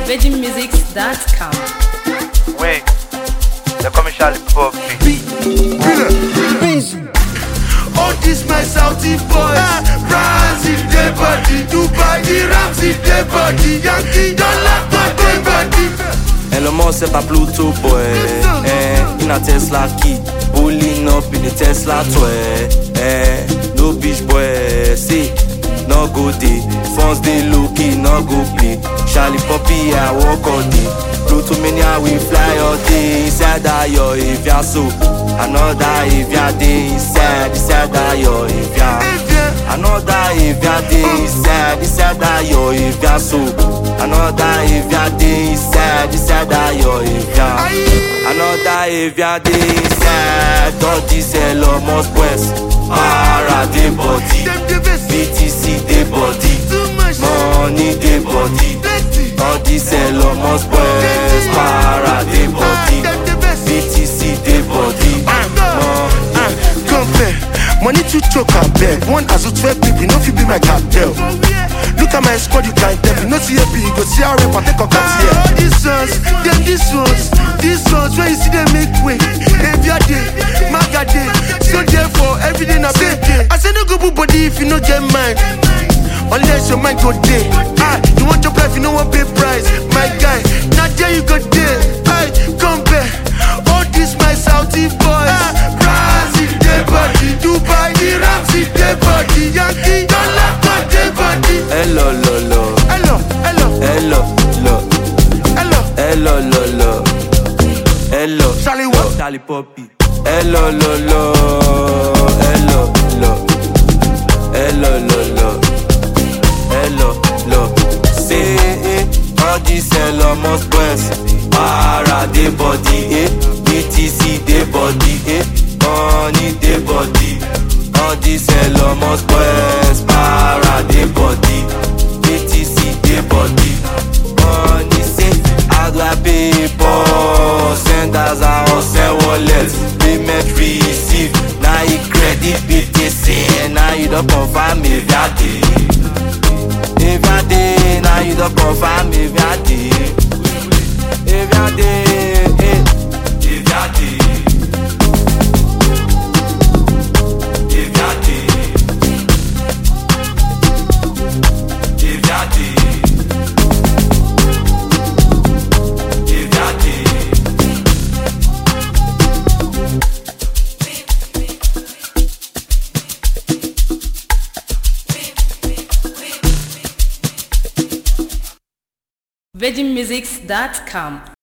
VeggieMusics.com. Wait, the commercial pop. All this my Saudi boys, France in their body, Dubai, the Rams in their body, Yankee dollar for their body. Elon Musk c'est pas Pluto boy, in a Tesla key, pulling up in the Tesla toy, no bitch boy, see, no go day, phones they low key, no go play, Charlie Poppy I walk all day, Pluto mania we fly all day, inside that yo if ya so, another if ya day, inside that yo if ya, another if ya day, inside that yo if ya so, another if ya day, inside that yo if ya, another if ya day, inside, all this Elon Musk West, para de body, BTC de body, money de body, all this Elon Musk West, para de body, BTC de body, Compare, money to choke and beg. One as 12 people, no fit be my cartel. Look at my squad, you can't tell me. No CAP, you go see how rap and take a cut here. All these ones, them these ones, when you see them make way. Every day, maga day. So therefore, every day na big day. I say no go put body if you no get mine. Unless your mind go day. You want your life, you no want pay price. My guy, not there you go day. Compare, all this my Saudi boys. France in their body, Dubai, the Rams in their body, Yankee dollar for their body. hello, lo, Hello, hello, hello, lo, hello. hello, lo, hello, Charlie what? Charlie Poppy, hello, lo, hello, lo, hello, lo, say, all this Elon Musk West, para de body, BTC de body, money de body, all this Elon Musk West, para de body, BTC de body, money say, how do I pay for, send as I send wallet, payment receive, now you credit BTC, now you don't confirm if you did. If you day, now you don't confirm if you day. If you day, if you day. If you day. If you day. If you day. VeggieMusics.com.